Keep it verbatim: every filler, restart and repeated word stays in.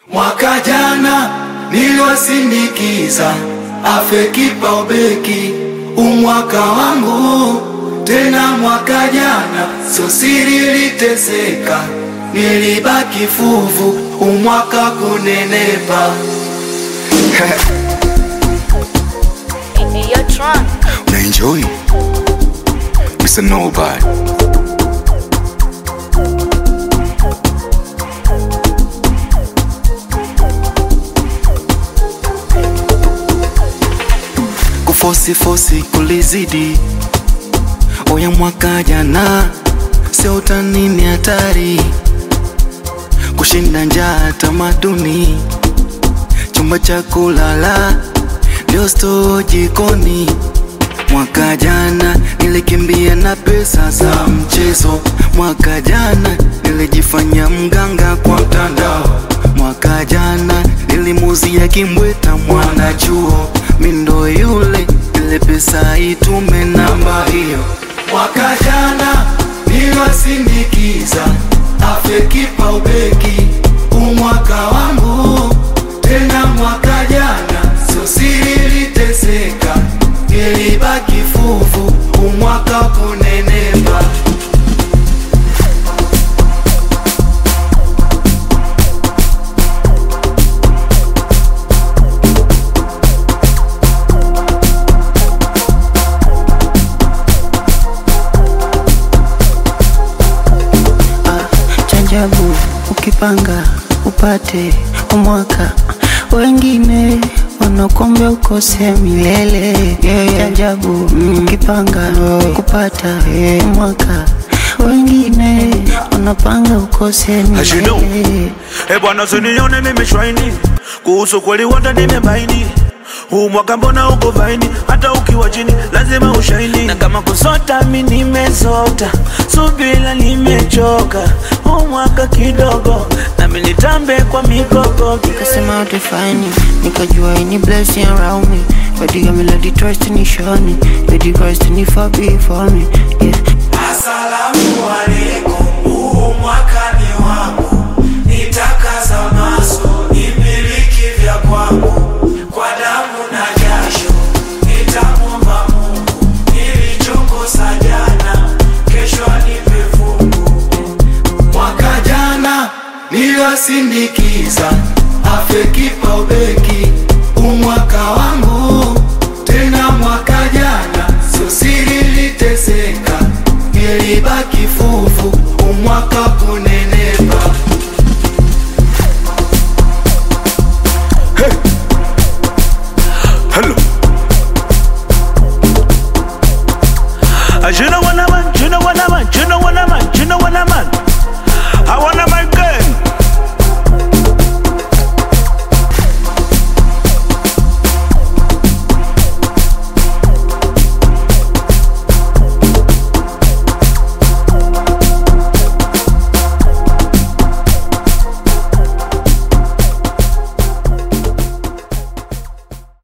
Mwaka jana niliwasindikiza afe kipa ubeki, umwaka wangu tena mwaka jana, so siri liteseka, nilibaki fuvu, umwaka kunenepa. You're drunk. Now enjoy. Mister Nobody. Kufosi fosi kulizidi, oya mwaka jana sio utani, ni hatari kushinda njaa tamaduni, chumba cha kulala ndio sto jikoni. Mwaka jana nilikimbia na pesa za mchezo, mwaka jana nilijifanya mganga kwa mtandao, mwaka jana nilimuzia kimbweta mwana chuo, mindo yule ile pesa itume namba hiyo. Mwaka jana niliwasindikiza afe kipa ubeki, umwaka wangu tena mwaka jana, so siri liteseka, nilibaki fuvu, umwaka kunenepa. Chanjabu ukipanga upate umwaka, wengine wanakuombea ukose milele. Chanjabu mm. ukipanga oh. kupata umwaka, wengine wanapanga ukose milele. As you know, hey bwana usinione mimi shwaini, kuhusu kweli wote nimebaini, huu mwaka mbona uko vaini, hata ukiwa chini lazima ushaini. Na kama kusota mimi nimesota, subila nimechoka, huu mwaka kidogo na mimi nitambe kwa mikogo. Nikasema utafani, nikajua ini blessing around me, badiga melody trust ni shoni, badiga Christ ni for before me, yeah. Asalamu alaikum, huu mwaka ni wangu, nitakaza maso, nimiliki vya kwangu, kwa damu na jasho, nitamwomba Mungu, nilichokosa jana, kesho anipe fungu. Mwaka jana niliwasindikiza afe kipa ubeki, umwaka wangu tena mwaka jana, so siri liteseka, nilibaki fuvu, umwaka kunenepa. Hey. Hello. As you know what